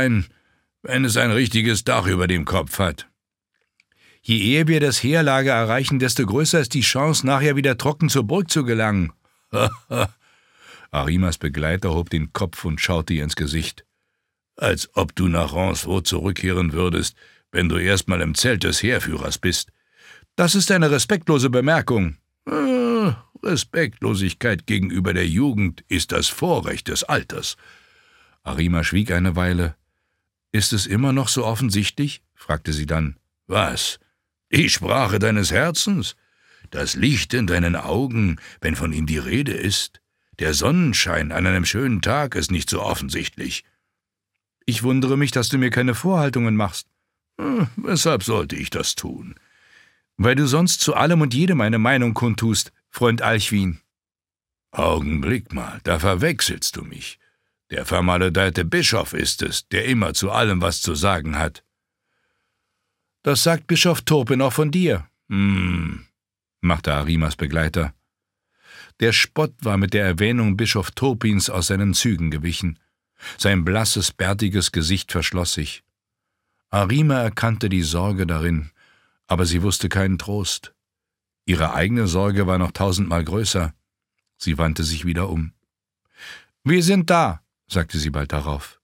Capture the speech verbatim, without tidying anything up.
wenn es ein richtiges Dach über dem Kopf hat. Je eher wir das Heerlager erreichen, desto größer ist die Chance, nachher wieder trocken zur Burg zu gelangen. Arimas Begleiter hob den Kopf und schaute ihr ins Gesicht. Als ob du nach Roncevaux zurückkehren würdest, wenn du erst mal im Zelt des Heerführers bist. Das ist eine respektlose Bemerkung. Äh, Respektlosigkeit gegenüber der Jugend ist das Vorrecht des Alters. Arima schwieg eine Weile. »Ist es immer noch so offensichtlich?« fragte sie dann. »Was? Die Sprache deines Herzens? Das Licht in deinen Augen, wenn von ihm die Rede ist? Der Sonnenschein an einem schönen Tag ist nicht so offensichtlich.« »Ich wundere mich, dass du mir keine Vorhaltungen machst.« »Hm, weshalb sollte ich das tun?« »Weil du sonst zu allem und jedem eine Meinung kundtust, Freund Alchwin.« »Augenblick mal, da verwechselst du mich. Der vermaledeite Bischof ist es, der immer zu allem was zu sagen hat.« »Das sagt Bischof Turpin auch von dir.« »Hm«, machte Arimas Begleiter. Der Spott war mit der Erwähnung Bischof Turpins aus seinen Zügen gewichen. Sein blasses, bärtiges Gesicht verschloss sich. Arima erkannte die Sorge darin, aber sie wusste keinen Trost. Ihre eigene Sorge war noch tausendmal größer. Sie wandte sich wieder um. »Wir sind da«, sagte sie bald darauf.